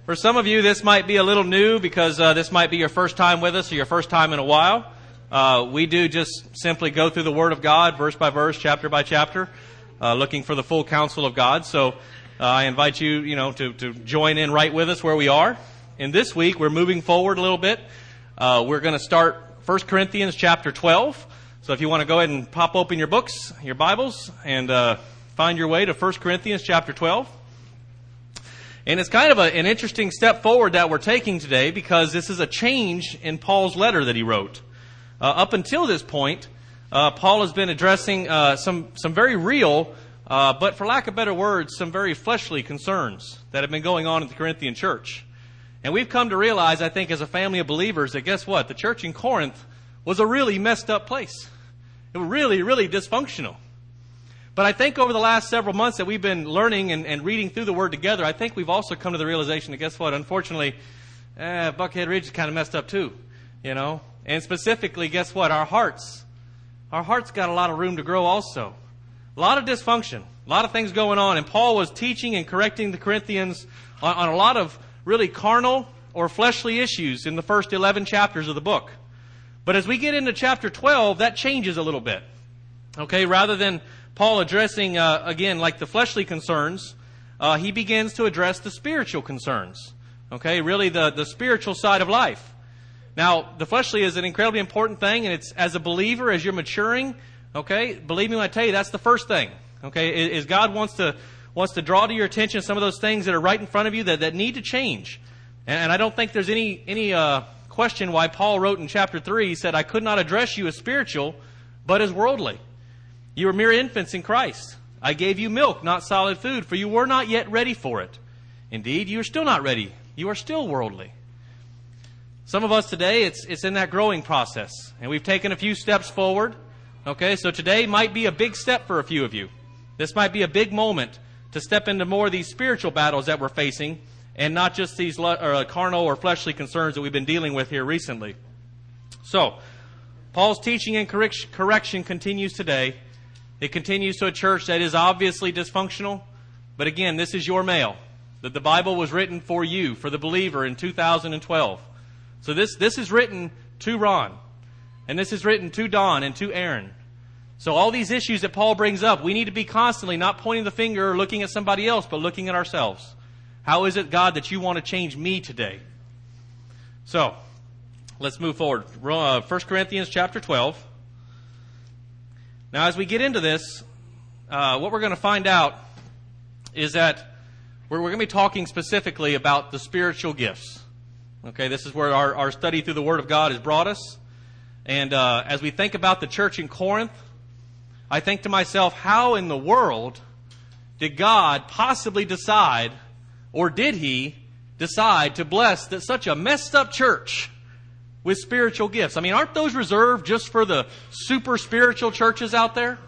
For some of you, this might be a little new because this might be your first time with us or your first time in a while. We do just simply go through the Word of God, verse by verse, chapter by chapter, looking for the full counsel of God. So I invite you, to join in right with us where we are. And this week, we're moving forward a little bit. We're going to start 1 Corinthians chapter 12. So if you want to go ahead and pop open your books, your Bibles, and find your way to 1 Corinthians chapter 12. And it's kind of an interesting step forward that we're taking today because this is a change in Paul's letter that he wrote. Up until this point, Paul has been addressing some very real, but for lack of better words, some very fleshly concerns that have been going on in the Corinthian church. And we've come to realize, I think, as a family of believers, that guess what? The church in Corinth was a really messed up place. It was really, really dysfunctional. But I think over the last several months that we've been learning and reading through the Word together, I think we've also come to the realization that guess what? Unfortunately, Buckhead Ridge is kind of messed up too, And specifically, guess what? Our hearts got a lot of room to grow also. A lot of dysfunction, a lot of things going on. And Paul was teaching and correcting the Corinthians on a lot of really carnal or fleshly issues in the first 11 chapters of the book. But as we get into chapter 12, that changes a little bit. Okay, rather than Paul addressing, again, like the fleshly concerns, he begins to address the spiritual concerns. Okay, really the spiritual side of life. Now, the fleshly is an incredibly important thing, and it's as a believer, as you're maturing, okay, believe me when I tell you, that's the first thing. Okay, is God wants to draw to your attention some of those things that are right in front of you that need to change. And I don't think there's any question why Paul wrote in chapter 3, he said, I could not address you as spiritual, but as worldly. You were mere infants in Christ. I gave you milk, not solid food, for you were not yet ready for it. Indeed, you are still not ready. You are still worldly. Some of us today, it's in that growing process. And we've taken a few steps forward. Okay, so today might be a big step for a few of you. This might be a big moment to step into more of these spiritual battles that we're facing and not just these carnal or fleshly concerns that we've been dealing with here recently. So, Paul's teaching and correction continues today. It continues to a church that is obviously dysfunctional. But again, this is your mail. That the Bible was written for you, for the believer in 2012. So this is written to Ron. And this is written to Don and to Aaron. So all these issues that Paul brings up, we need to be constantly not pointing the finger or looking at somebody else, but looking at ourselves. How is it, God, that you want to change me today? So, let's move forward. 1 Corinthians chapter 12. Now, as we get into this, what we're going to find out is that we're going to be talking specifically about the spiritual gifts. Okay, this is where our study through the Word of God has brought us. And as we think about the church in Corinth, I think to myself, how in the world did God possibly decide, or did He decide to bless such a messed up church with spiritual gifts? I mean, aren't those reserved just for the super spiritual churches out there?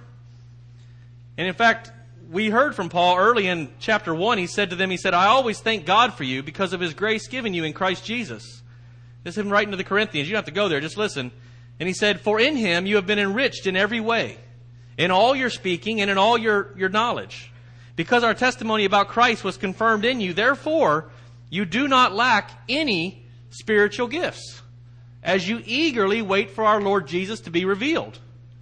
And in fact, we heard from Paul early in chapter 1. He said to them, I always thank God for you because of His grace given you in Christ Jesus. This is him writing to the Corinthians. You don't have to go there, just listen. And he said, for in Him you have been enriched in every way, in all your speaking and in all your knowledge. Because our testimony about Christ was confirmed in you, therefore you do not lack any spiritual gifts, as you eagerly wait for our Lord Jesus to be revealed.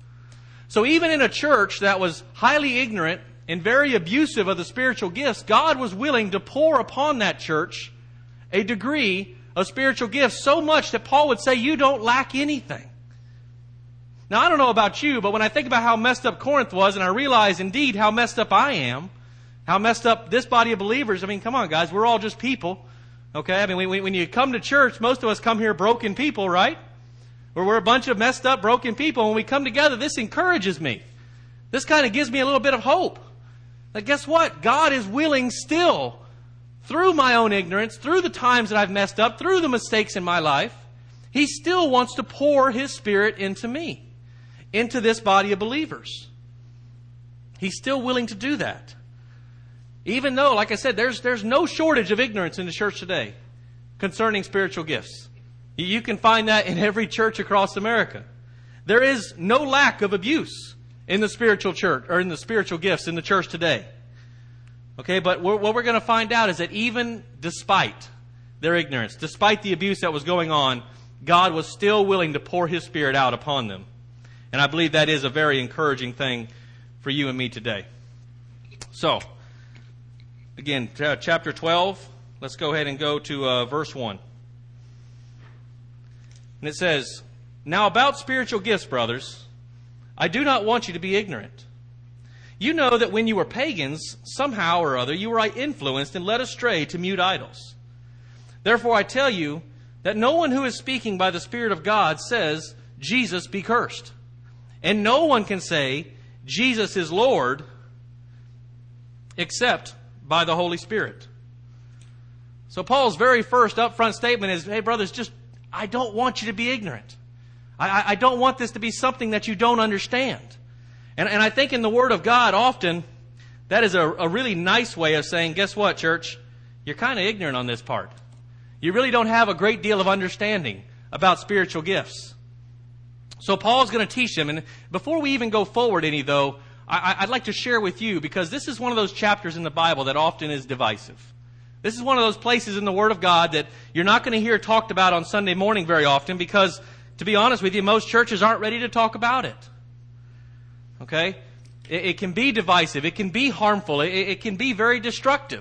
So even in a church that was highly ignorant and very abusive of the spiritual gifts, God was willing to pour upon that church a degree of spiritual gifts so much that Paul would say, you don't lack anything. Now, I don't know about you, but when I think about how messed up Corinth was, and I realize indeed how messed up I am, how messed up this body of believers, I mean, come on, guys, we're all just people. Okay, I mean, when you come to church, most of us come here broken people, right? We're a bunch of messed up, broken people. When we come together, this encourages me. This kind of gives me a little bit of hope. But guess what? God is willing still, through my own ignorance, through the times that I've messed up, through the mistakes in my life, He still wants to pour His Spirit into me, into this body of believers. He's still willing to do that. Even though, like I said, there's no shortage of ignorance in the church today concerning spiritual gifts. You can find that in every church across America. There is no lack of abuse in the spiritual church, or in the spiritual gifts in the church today. Okay, but what we're going to find out is that even despite their ignorance. Despite the abuse that was going on, God was still willing to pour His Spirit out upon them. And I believe that is a very encouraging thing for you and me today. So, again, chapter 12, let's go ahead and go to verse 1. And it says, "Now about spiritual gifts, brothers, I do not want you to be ignorant. You know that when you were pagans, somehow or other you were influenced and led astray to mute idols. Therefore I tell you that no one who is speaking by the Spirit of God says, 'Jesus be cursed.' And no one can say, 'Jesus is Lord,' except by the Holy Spirit." So Paul's very first upfront statement is, hey brothers, I don't want you to be ignorant. I don't want this to be something that you don't understand. And I think in the Word of God often, that is a really nice way of saying, guess what, church? You're kind of ignorant on this part. You really don't have a great deal of understanding about spiritual gifts. So Paul's going to teach them. And before we even go forward any, though, I'd like to share with you, because this is one of those chapters in the Bible that often is divisive. This is one of those places in the Word of God that you're not going to hear talked about on Sunday morning very often because, to be honest with you, most churches aren't ready to talk about it. Okay? It can be divisive. It can be harmful. It can be very destructive.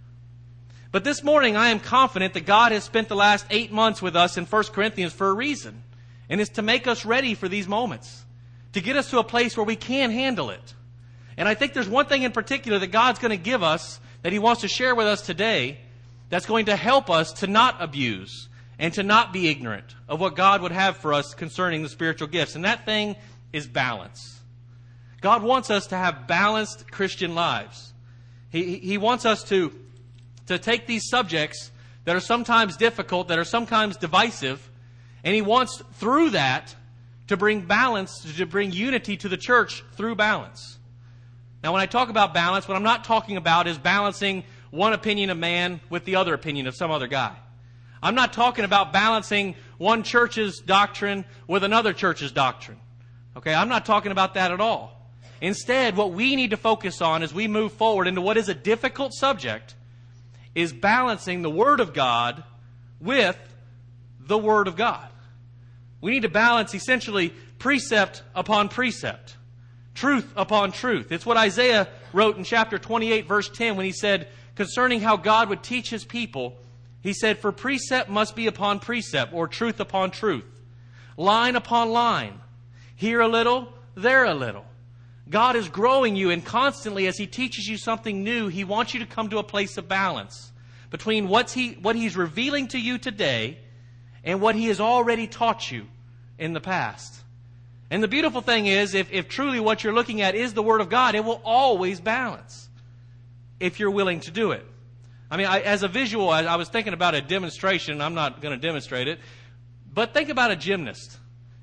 But this morning I am confident that God has spent the last 8 months with us in 1 Corinthians for a reason. And it's to make us ready for these moments. To get us to a place where we can handle it. And I think there's one thing in particular that God's going to give us, that He wants to share with us today, that's going to help us to not abuse and to not be ignorant of what God would have for us concerning the spiritual gifts. And that thing is balance. God wants us to have balanced Christian lives. He wants us to take these subjects that are sometimes difficult, that are sometimes divisive, and He wants through that to bring balance, to bring unity to the church through balance. Now, when I talk about balance, what I'm not talking about is balancing one opinion of man with the other opinion of some other guy. I'm not talking about balancing one church's doctrine with another church's doctrine. Okay, I'm not talking about that at all. Instead, what we need to focus on as we move forward into what is a difficult subject is balancing the Word of God with the Word of God. We need to balance essentially precept upon precept. Truth upon truth. It's what Isaiah wrote in chapter 28, verse 10, when he said, concerning how God would teach His people, He said, "For precept must be upon precept," or truth upon truth. Line upon line. Here a little, there a little. God is growing you, and constantly as He teaches you something new, He wants you to come to a place of balance between what He's revealing to you today and what He has already taught you in the past. And the beautiful thing is, if truly what you're looking at is the Word of God, it will always balance if you're willing to do it. I mean, as a visual, I was thinking about a demonstration. I'm not going to demonstrate it. But think about a gymnast.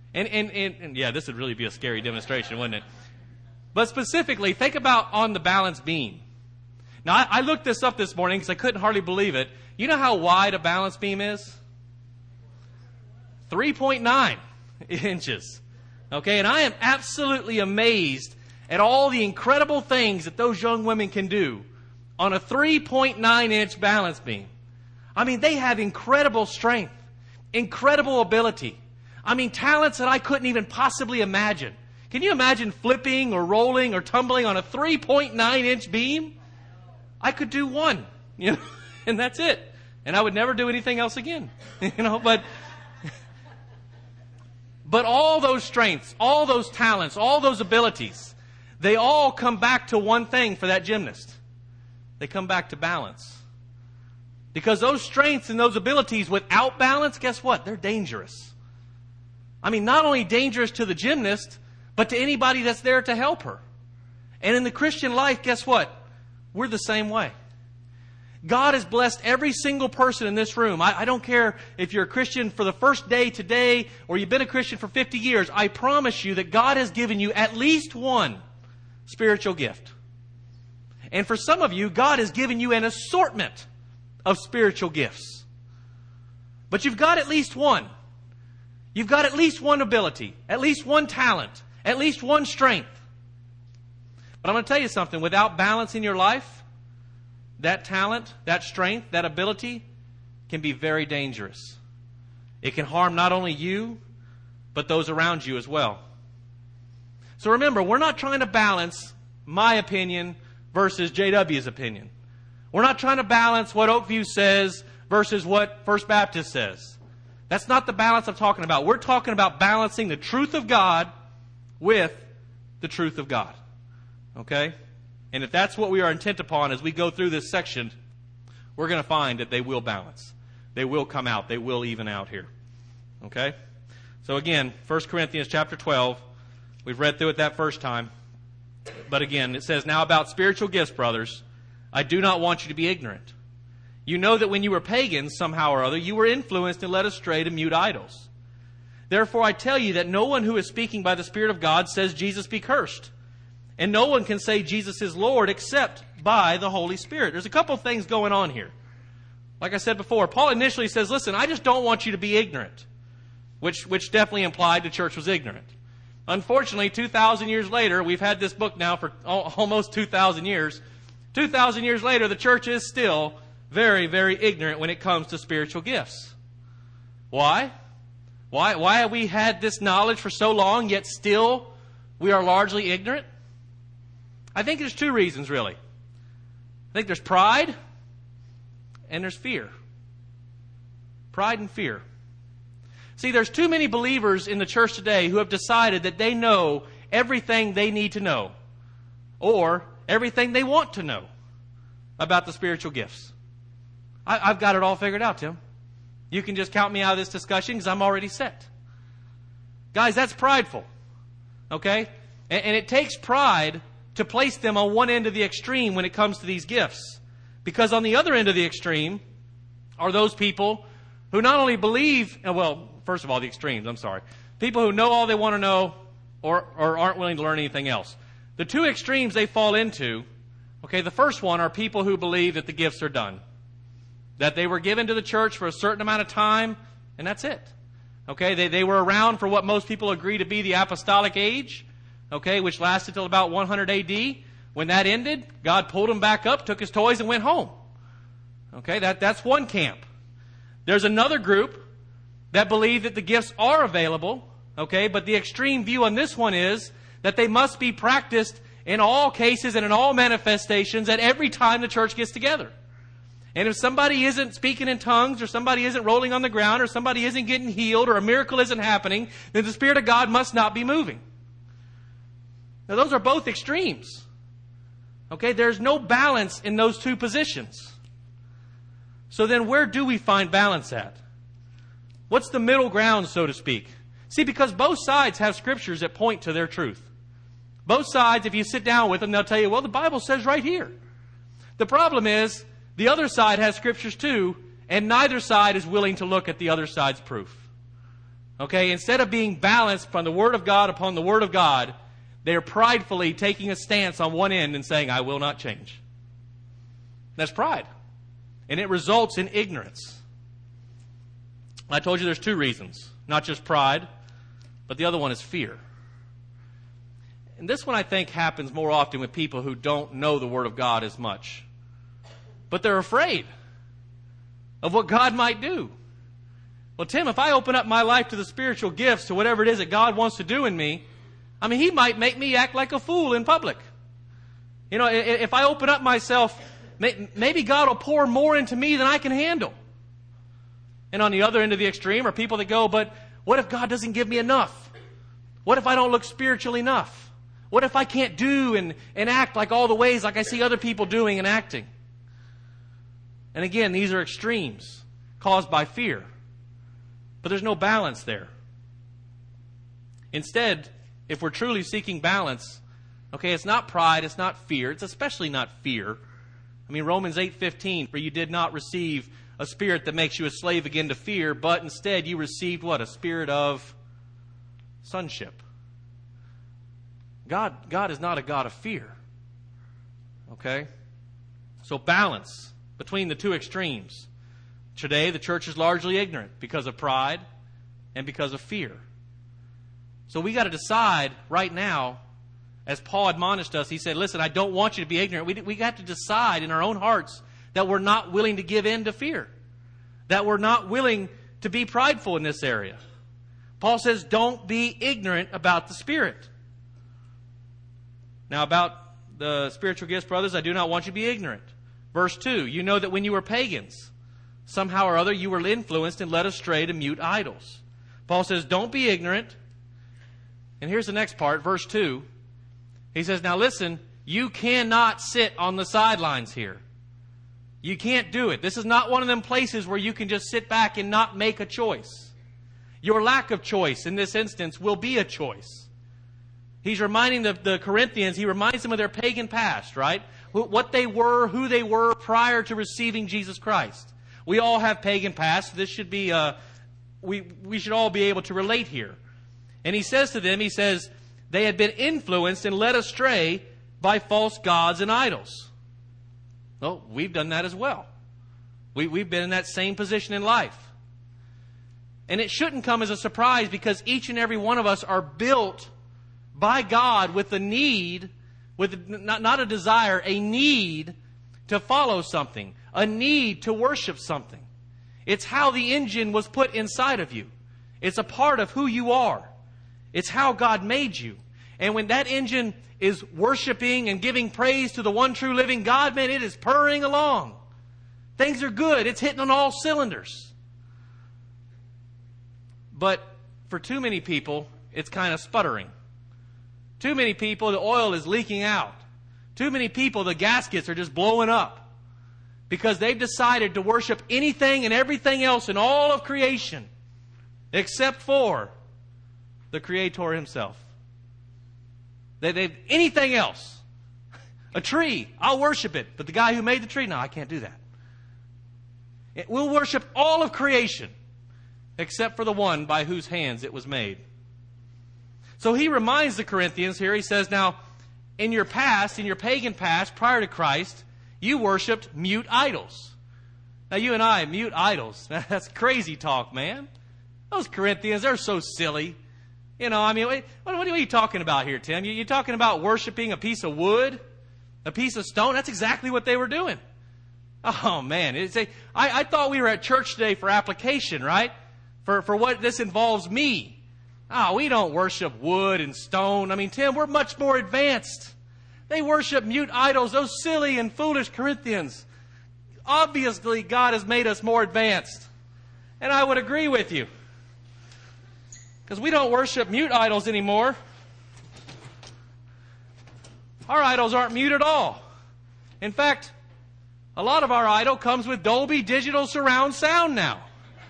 And yeah, this would really be a scary demonstration, wouldn't it? But specifically, think about on the balance beam. Now, I looked this up this morning because I couldn't hardly believe it. You know how wide a balance beam is? 3.9 inches. Okay, and I am absolutely amazed at all the incredible things that those young women can do on a 3.9-inch balance beam. I mean, they have incredible strength, incredible ability. I mean, talents that I couldn't even possibly imagine. Can you imagine flipping or rolling or tumbling on a 3.9-inch beam? I could do one, and that's it. And I would never do anything else again, But all those strengths, all those talents, all those abilities, they all come back to one thing for that gymnast. They come back to balance. Because those strengths and those abilities without balance, guess what? They're dangerous. I mean, not only dangerous to the gymnast, but to anybody that's there to help her. And in the Christian life, guess what? We're the same way. God has blessed every single person in this room. I don't care if you're a Christian for the first day today or you've been a Christian for 50 years. I promise you that God has given you at least one spiritual gift. And for some of you, God has given you an assortment of spiritual gifts. But you've got at least one. You've got at least one ability, at least one talent, at least one strength. But I'm going to tell you something. Without balance in your life, that talent, that strength, that ability can be very dangerous. It can harm not only you, but those around you as well. So remember, we're not trying to balance my opinion versus JW's opinion. We're not trying to balance what Oakview says versus what First Baptist says. That's not the balance I'm talking about. We're talking about balancing the truth of God with the truth of God. Okay? And if that's what we are intent upon as we go through this section, we're going to find that they will balance. They will come out. They will even out here. Okay? So again, 1 Corinthians chapter 12. We've read through it that first time. But again, it says, "Now about spiritual gifts, brothers, I do not want you to be ignorant. You know that when you were pagans, somehow or other, you were influenced and led astray to mute idols. Therefore I tell you that no one who is speaking by the Spirit of God says Jesus be cursed. And no one can say Jesus is Lord except by the Holy Spirit." There's a couple of things going on here. Like I said before, Paul initially says, listen, I just don't want you to be ignorant, which definitely implied the church was ignorant. Unfortunately, 2,000 years later, we've had this book now for almost 2,000 years. 2,000 years later, the church is still very, very ignorant when it comes to spiritual gifts. Why? Why have we had this knowledge for so long, yet still we are largely ignorant? I think there's two reasons, really. I think there's pride and there's fear. Pride and fear. See, there's too many believers in the church today who have decided that they know everything they need to know, or everything they want to know about the spiritual gifts. I've got it all figured out, Tim. You can just count me out of this discussion because I'm already set. Guys, that's prideful. Okay? And it takes pride to place them on one end of the extreme when it comes to these gifts. Because on the other end of the extreme are those people who not only believe, well, first of all, the extremes, I'm sorry. People who know all they want to know or aren't willing to learn anything else. The two extremes they fall into, okay, the first one are people who believe that the gifts are done. That they were given to the church for a certain amount of time, and that's it. Okay, they were around for what most people agree to be the apostolic age, okay, which lasted till about 100 A.D. When that ended, God pulled them back up, took his toys, and went home. Okay, that's one camp. There's another group that believe that the gifts are available, okay, but the extreme view on this one is that they must be practiced in all cases and in all manifestations at every time the church gets together. And if somebody isn't speaking in tongues, or somebody isn't rolling on the ground, or somebody isn't getting healed, or a miracle isn't happening, then the Spirit of God must not be moving. Now those are both extremes. Okay, there's no balance in those two positions. So then where do we find balance at? What's the middle ground, so to speak? See, because both sides have scriptures that point to their truth. Both sides, if you sit down with them, they'll tell you, well, the Bible says right here. The problem is, the other side has scriptures too, and neither side is willing to look at the other side's proof. Okay, instead of being balanced from the Word of God upon the Word of God, they are pridefully taking a stance on one end and saying, I will not change. That's pride. And it results in ignorance. I told you there's two reasons. Not just pride, but the other one is fear. And this one I think happens more often with people who don't know the Word of God as much. But they're afraid of what God might do. Well, Tim, if I open up my life to the spiritual gifts, to whatever it is that God wants to do in me, I mean, He might make me act like a fool in public. You know, if I open up myself, maybe God will pour more into me than I can handle. And on the other end of the extreme are people that go, but what if God doesn't give me enough? What if I don't look spiritual enough? What if I can't do and act like all the ways like I see other people doing and acting? And again, these are extremes caused by fear. But there's no balance there. Instead, if we're truly seeking balance, okay, it's not pride, it's not fear, it's especially not fear. I mean, Romans 8:15, for you did not receive a spirit that makes you a slave again to fear, but instead you received what? A spirit of sonship. God is not a God of fear. Okay? So balance between the two extremes. Today, the church is largely ignorant because of pride and because of fear. So we got to decide right now, as Paul admonished us, he said, listen, I don't want you to be ignorant. We got to decide in our own hearts that we're not willing to give in to fear. that we're not willing to be prideful in this area. Paul says, don't be ignorant about the Spirit. Now, about the spiritual gifts, brothers, I do not want you to be ignorant. Verse 2, you know that when you were pagans, somehow or other you were influenced and led astray to mute idols. Paul says, don't be ignorant. And here's the next part, verse 2. He says, now listen, you cannot sit on the sidelines here. You can't do it. This is not one of them places where you can just sit back and not make a choice. Your lack of choice in this instance will be a choice. He's reminding the Corinthians, he reminds them of their pagan past, right? What they were, who they were prior to receiving Jesus Christ. We all have pagan past. This should be, we should all be able to relate here. And he says to them, he says, they had been influenced and led astray by false gods and idols. Well, we've done that as well. We've been in that same position in life. And it shouldn't come as a surprise because each and every one of us are built by God with a need, with not a desire, a need to follow something, a need to worship something. It's how the engine was put inside of you. It's a part of who you are. It's how God made you. And when that engine is worshiping and giving praise to the one true living God, man, it is purring along. Things are good. It's hitting on all cylinders. But for too many people, it's kind of sputtering. Too many people, the oil is leaking out. Too many people, the gaskets are just blowing up. Because they've decided to worship anything and everything else in all of creation except for the Creator Himself. They've anything else. A tree, I'll worship it. But the guy who made the tree, no, I can't do that. We'll worship all of creation except for the one by whose hands it was made. So he reminds the Corinthians here, he says, now, in your past, in your pagan past, prior to Christ, you worshipped mute idols. Now you and I, mute idols. That's crazy talk, man. Those Corinthians, they're so silly. You know, I mean, what are you talking about here, Tim? You're talking about worshiping a piece of wood, a piece of stone? That's exactly what they were doing. Oh, man. I thought we were at church today for application, right? For what this involves me. Oh, we don't worship wood and stone. I mean, Tim, we're much more advanced. They worship mute idols, those silly and foolish Corinthians. Obviously, God has made us more advanced. And I would agree with you. Because we don't worship mute idols anymore. Our idols aren't mute at all. In fact, a lot of our idol comes with Dolby Digital surround sound now.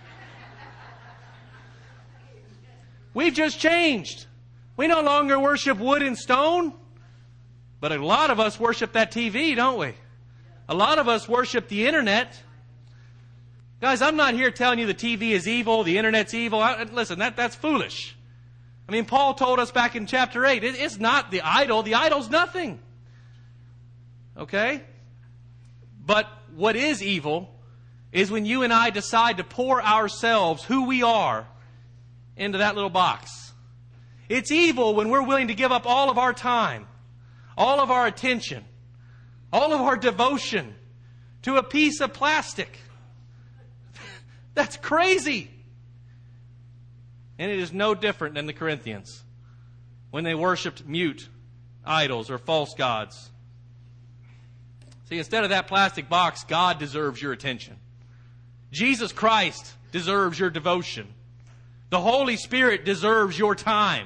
We've just changed. We no longer worship wood and stone, but a lot of us worship that TV, don't we? A lot of us worship the internet. Guys, I'm not here telling you the TV is evil, the internet's evil. Listen, that's foolish. I mean, Paul told us back in chapter 8, it's not the idol. The idol's nothing. Okay? But what is evil is when you and I decide to pour ourselves, who we are, into that little box. It's evil when we're willing to give up all of our time, all of our attention, all of our devotion to a piece of plastic. That's crazy. And it is no different than the Corinthians when they worshipped mute idols or false gods. See, instead of that plastic box, God deserves your attention. Jesus Christ deserves your devotion. The Holy Spirit deserves your time.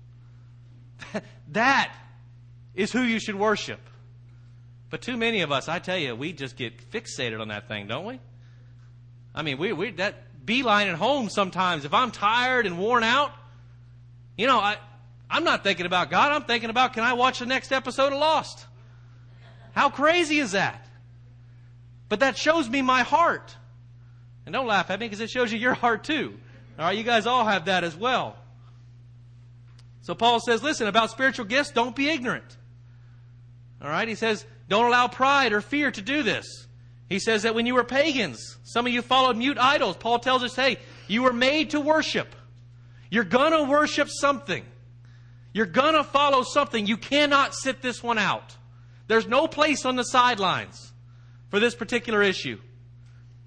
That is who you should worship. But too many of us, I tell you, we just get fixated on that thing, don't we? I mean, we that beeline at home sometimes. If I'm tired and worn out, you know, I'm not thinking about God. I'm thinking about, can I watch the next episode of Lost? How crazy is that? But that shows me my heart. And don't laugh at me because it shows you your heart too. All right, you guys all have that as well. So Paul says, listen, about spiritual gifts, don't be ignorant. All right, he says, don't allow pride or fear to do this. He says that when you were pagans, some of you followed mute idols. Paul tells us, hey, you were made to worship. You're going to worship something. You're going to follow something. You cannot sit this one out. There's no place on the sidelines for this particular issue.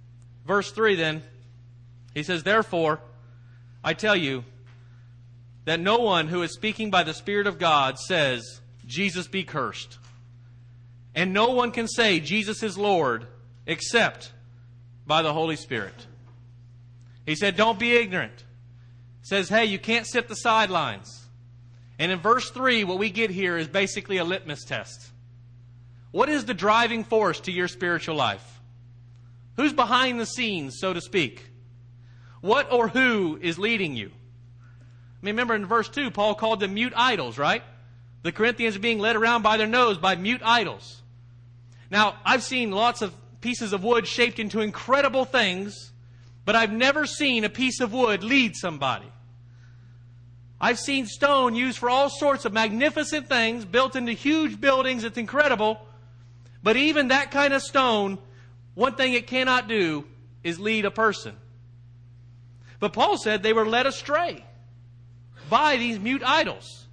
Verse 3 then, he says, "Therefore, I tell you that no one who is speaking by the Spirit of God says, 'Jesus be cursed.' And no one can say, 'Jesus is Lord,' except by the Holy Spirit." He said, don't be ignorant. He says, hey, you can't sit the sidelines. And in verse 3, what we get here is basically a litmus test. What is the driving force to your spiritual life? Who's behind the scenes, so to speak? What or who is leading you? I mean, remember in verse 2, Paul called them mute idols, right? The Corinthians are being led around by their nose by mute idols. Now, I've seen lots of pieces of wood shaped into incredible things, but I've never seen a piece of wood lead somebody. I've seen stone used for all sorts of magnificent things, built into huge buildings. It's incredible. But even that kind of stone, one thing it cannot do is lead a person. But Paul said they were led astray by these mute idols.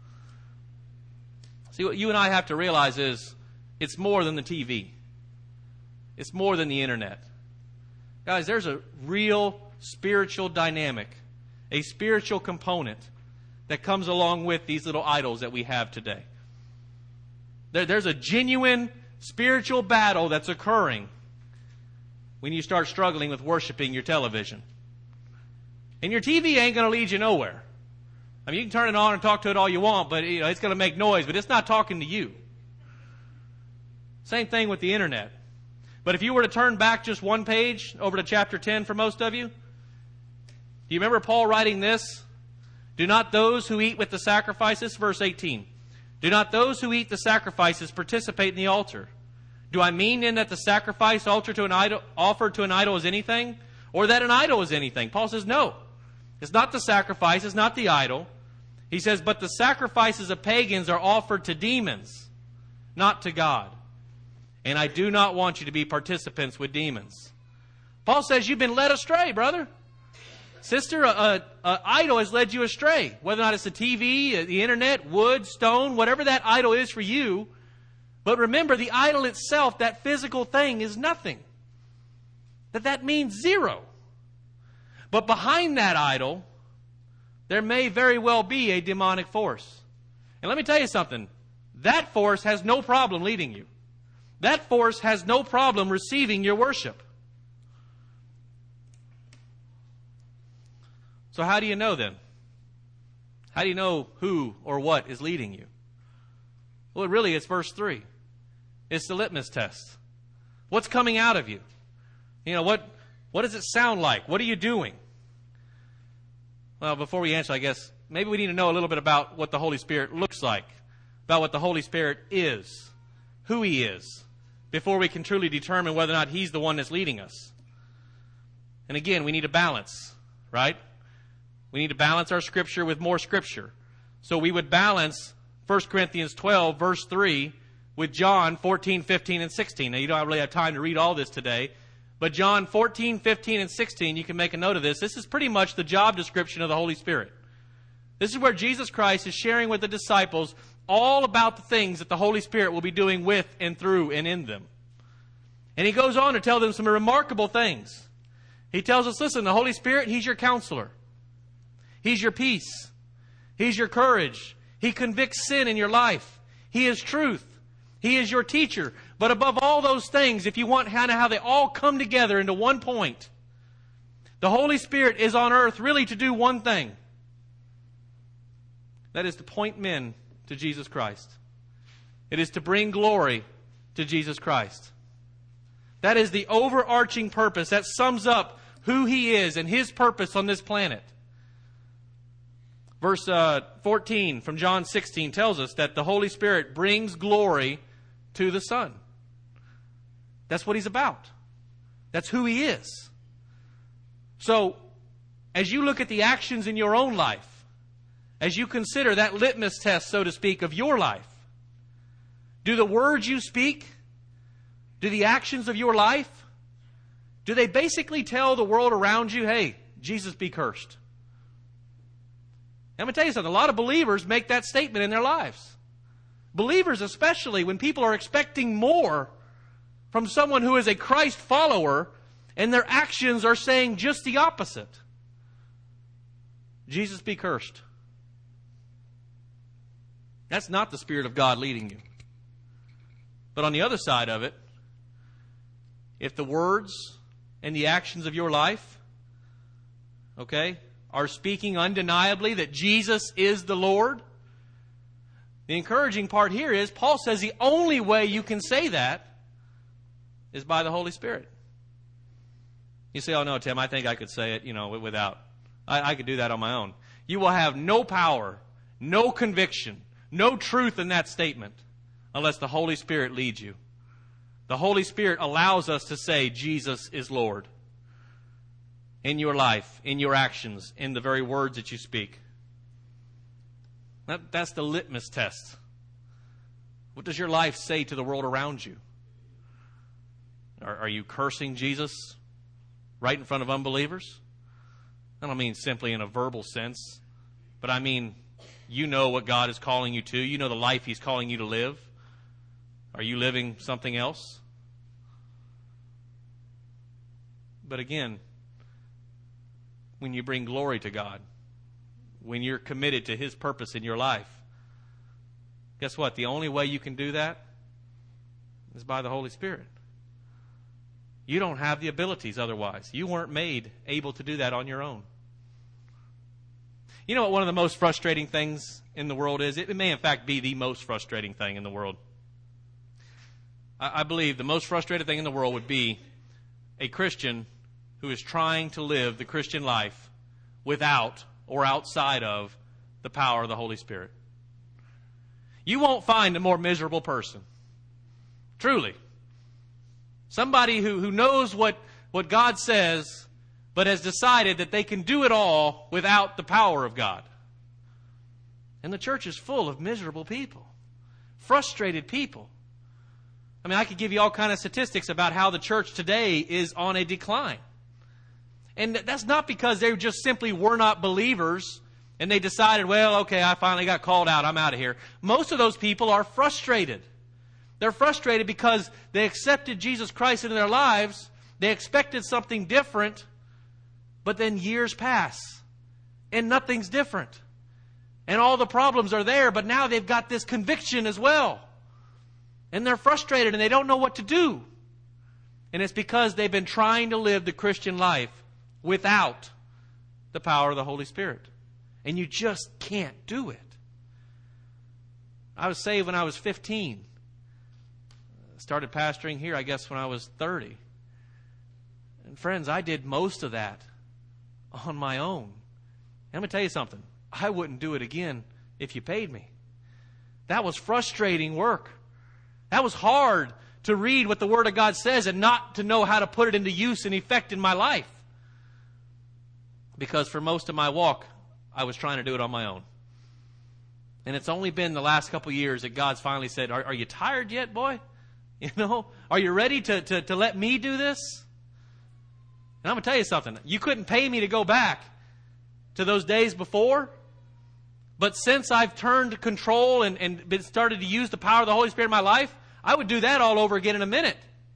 See, what you and I have to realize is it's more than the TV. It's more than the internet. Guys, there's a real spiritual dynamic, a spiritual component that comes along with these little idols that we have today. There's a genuine spiritual battle that's occurring when you start struggling with worshiping your television. And your TV ain't going to lead you nowhere. I mean, you can turn it on and talk to it all you want, but it's going to make noise, but it's not talking to you. Same thing with the internet. But if you were to turn back just one page over to chapter 10 for most of you, do you remember Paul writing this? Do not those who eat with the sacrifices, verse 18, do not those who eat the sacrifices participate in the altar? Do I mean then that the sacrifice offered to an idol is anything? Or that an idol is anything? Paul says no. It's not the sacrifice, it's not the idol. He says, but the sacrifices of pagans are offered to demons, not to God. And I do not want you to be participants with demons. Paul says you've been led astray, brother. Sister, an idol has led you astray. Whether or not it's the TV, the internet, wood, stone, whatever that idol is for you. But remember, the idol itself, that physical thing, is nothing. That means zero. But behind that idol, there may very well be a demonic force. And let me tell you something. That force has no problem leading you. That force has no problem receiving your worship. So how do you know then? How do you know who or what is leading you? Well, really, it's verse 3. It's the litmus test. What's coming out of you? You know, what does it sound like? What are you doing? Well, before we answer, I guess, maybe we need to know a little bit about what the Holy Spirit looks like, about what the Holy Spirit is, who He is, before we can truly determine whether or not He's the one that's leading us. And again, we need a balance, right? We need to balance our Scripture with more Scripture. So we would balance 1 Corinthians 12, verse 3, with John 14, 15, and 16. Now, you don't really have time to read all this today, but John 14, 15, and 16, you can make a note of this. This is pretty much the job description of the Holy Spirit. This is where Jesus Christ is sharing with the disciples all about the things that the Holy Spirit will be doing with and through and in them. And He goes on to tell them some remarkable things. He tells us, listen, the Holy Spirit, He's your counselor. He's your peace. He's your courage. He convicts sin in your life. He is truth. He is your teacher. But above all those things, if you want kind of how they all come together into one point, the Holy Spirit is on earth really to do one thing. That is to point men to Jesus Christ. It is to bring glory to Jesus Christ. That is the overarching purpose. That sums up who He is and His purpose on this planet. Verse 14 from John 16 tells us that the Holy Spirit brings glory to the Son. That's what He's about. That's who He is. So, as you look at the actions in your own life, as you consider that litmus test, so to speak, of your life, do the words you speak, do the actions of your life, do they basically tell the world around you, hey, Jesus be cursed? I'm going to tell you something. A lot of believers make that statement in their lives. Believers especially, when people are expecting more from someone who is a Christ follower, And their actions are saying just the opposite. Jesus be cursed. That's not the Spirit of God leading you. But on the other side of it, if the words and the actions of your life, okay, are speaking undeniably that Jesus is the Lord, the encouraging part here is Paul says the only way you can say that is by the Holy Spirit. You say, oh no, Tim, I think I could say it, without. I could do that on my own. You will have no power, no conviction, no truth in that statement unless the Holy Spirit leads you. The Holy Spirit allows us to say Jesus is Lord in your life, in your actions, in the very words that you speak. That's the litmus test. What does your life say to the world around you? Are you cursing Jesus right in front of unbelievers? I don't mean simply in a verbal sense, but I mean, you know what God is calling you to. You know the life He's calling you to live. Are you living something else? But again, when you bring glory to God, when you're committed to His purpose in your life, guess what? The only way you can do that is by the Holy Spirit. You don't have the abilities otherwise. You weren't made able to do that on your own. You know what one of the most frustrating things in the world is? It may in fact be the most frustrating thing in the world. I believe the most frustrating thing in the world would be a Christian who is trying to live the Christian life without or outside of the power of the Holy Spirit. You won't find a more miserable person. Truly. Somebody who knows what God says, but has decided that they can do it all without the power of God. And the church is full of miserable people. Frustrated people. I mean, I could give you all kinds of statistics about how the church today is on a decline. And that's not because they just simply were not believers and they decided, well, okay, I finally got called out, I'm out of here. Most of those people are frustrated. They're frustrated because they accepted Jesus Christ into their lives. They expected something different, but then years pass and nothing's different. And all the problems are there, but now they've got this conviction as well. And they're frustrated and they don't know what to do. And it's because they've been trying to live the Christian life without the power of the Holy Spirit. And you just can't do it. I was saved when I was 15. Started pastoring here, I guess, when I was 30. And friends, I did most of that on my own. And I'm going to tell you something. I wouldn't do it again if you paid me. That was frustrating work. That was hard to read what the Word of God says and not to know how to put it into use and effect in my life. Because for most of my walk, I was trying to do it on my own. And it's only been the last couple years that God's finally said, are you tired yet, boy? Are you ready to let me do this? And I'm going to tell you something. You couldn't pay me to go back to those days before. But since I've turned control and been started to use the power of the Holy Spirit in my life, I would do that all over again in a minute.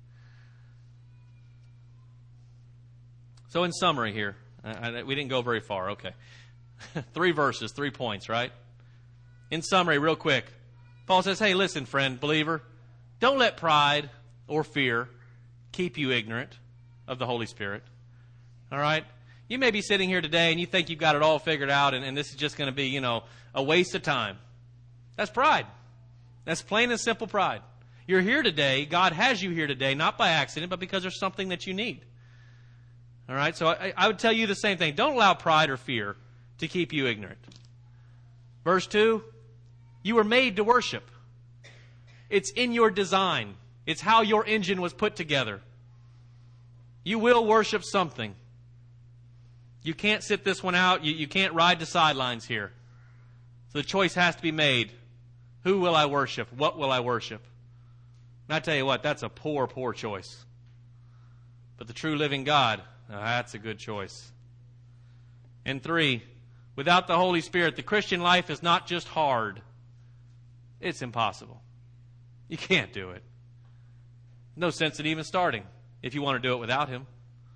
So in summary here, we didn't go very far. Okay. 3 verses, 3 points, right? In summary, real quick, Paul says, hey, listen, friend, believer, don't let pride or fear keep you ignorant of the Holy Spirit. All right? You may be sitting here today and you think you've got it all figured out and this is just going to be, a waste of time. That's pride. That's plain and simple pride. You're here today. God has you here today, not by accident, but because there's something that you need. All right? So I would tell you the same thing. Don't allow pride or fear to keep you ignorant. Verse 2, you were made to worship. It's in your design. It's how your engine was put together. You will worship something. You can't sit this one out. You can't ride the sidelines here. So the choice has to be made. Who will I worship? What will I worship? And I tell you what, that's a poor, poor choice. But the true living God, that's a good choice. And 3, without the Holy Spirit, the Christian life is not just hard. It's impossible. You can't do it. No sense in even starting if you want to do it without Him.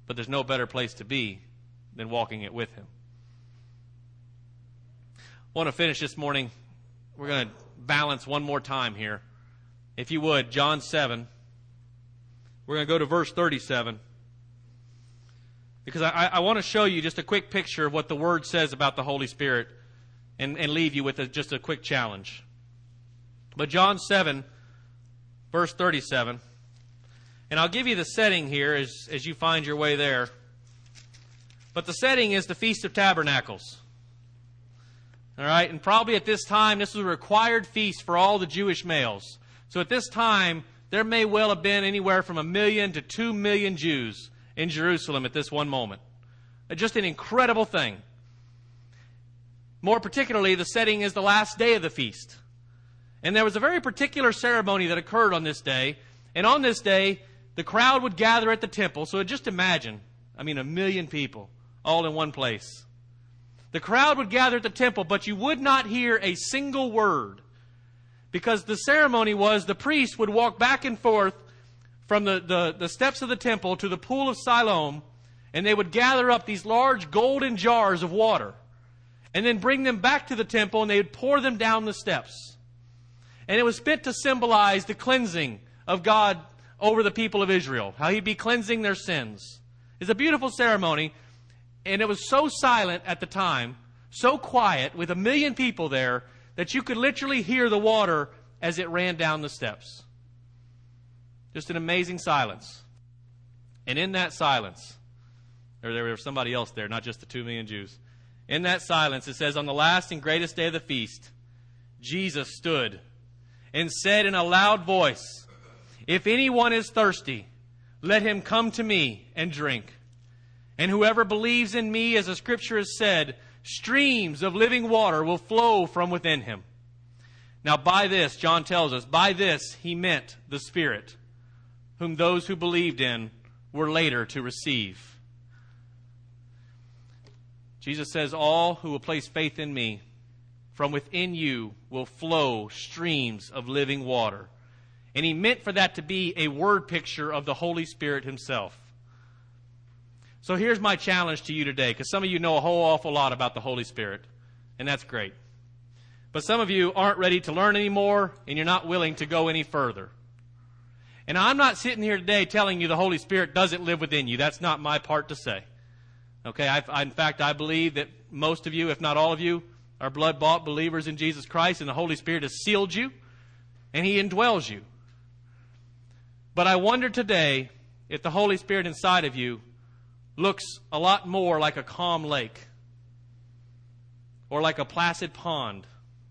but there's no better place to be than walking it with Him. I want to finish this morning. We're going to balance one more time here. If you would, John 7. We're going to go to verse 37. Because I want to show you just a quick picture of what the Word says about the Holy Spirit and leave you with just a quick challenge. But John 7, verse 37. And I'll give you the setting here as you find your way there. But the setting is the Feast of Tabernacles. All right, and probably at this time, this was a required feast for all the Jewish males. So at this time, there may well have been anywhere from 1 million to 2 million Jews in Jerusalem at this one moment. Just an incredible thing. More particularly, the setting is the last day of the feast. And there was a very particular ceremony that occurred on this day. And on this day, the crowd would gather at the temple. So just imagine, 1 million people all in one place. The crowd would gather at the temple, but you would not hear a single word. Because the ceremony was the priest would walk back and forth from the steps of the temple to the pool of Siloam, and they would gather up these large golden jars of water, and then bring them back to the temple, and they would pour them down the steps. And it was meant to symbolize the cleansing of God over the people of Israel, how He'd be cleansing their sins. It's a beautiful ceremony, and it was so silent at the time, so quiet, with 1 million people there, that you could literally hear the water as it ran down the steps. Just an amazing silence. And in that silence, or there was somebody else there, not just the 2 million Jews. In that silence, it says, on the last and greatest day of the feast, Jesus stood and said in a loud voice, "If anyone is thirsty, let him come to me and drink. And whoever believes in me, as the Scripture has said, streams of living water will flow from within him." Now by this, John tells us, by this he meant the Spirit, whom those who believed in were later to receive. Jesus says, all who will place faith in me, from within you will flow streams of living water. And He meant for that to be a word picture of the Holy Spirit Himself. So here's my challenge to you today, because some of you know a whole awful lot about the Holy Spirit, and that's great. But some of you aren't ready to learn anymore, and you're not willing to go any further. And I'm not sitting here today telling you the Holy Spirit doesn't live within you. That's not my part to say. Okay, in fact, I believe that most of you, if not all of you, are blood-bought believers in Jesus Christ, and the Holy Spirit has sealed you, and He indwells you. But I wonder today if the Holy Spirit inside of you looks a lot more like a calm lake or like a placid pond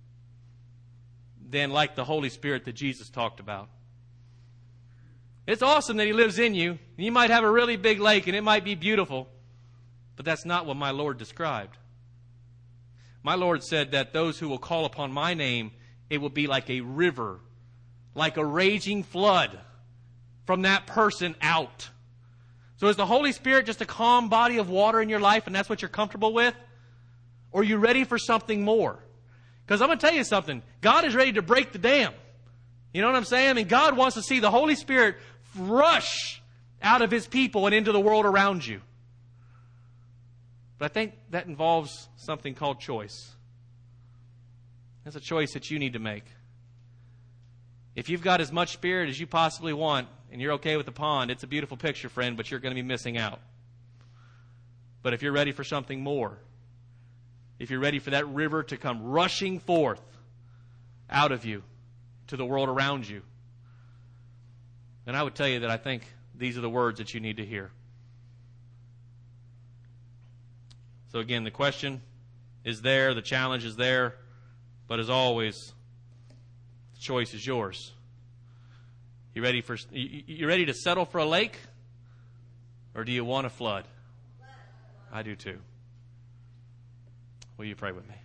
than like the Holy Spirit that Jesus talked about. It's awesome that He lives in you. You might have a really big lake and it might be beautiful, but that's not what my Lord described. My Lord said that those who will call upon my name, it will be like a river, like a raging flood from that person out. So is the Holy Spirit just a calm body of water in your life and that's what you're comfortable with? Or are you ready for something more? Because I'm going to tell you something. God is ready to break the dam. You know what I'm saying? I mean, God wants to see the Holy Spirit rush out of His people and into the world around you. But I think that involves something called choice. That's a choice that you need to make. If you've got as much Spirit as you possibly want and you're okay with the pond, it's a beautiful picture, friend, but you're going to be missing out. But if you're ready for something more, if you're ready for that river to come rushing forth out of you to the world around you, then I would tell you that I think these are the words that you need to hear. So again, the question is there, the challenge is there, but as always, the choice is yours. You ready to settle for a lake, or do you want a flood? I do too. Will you pray with me?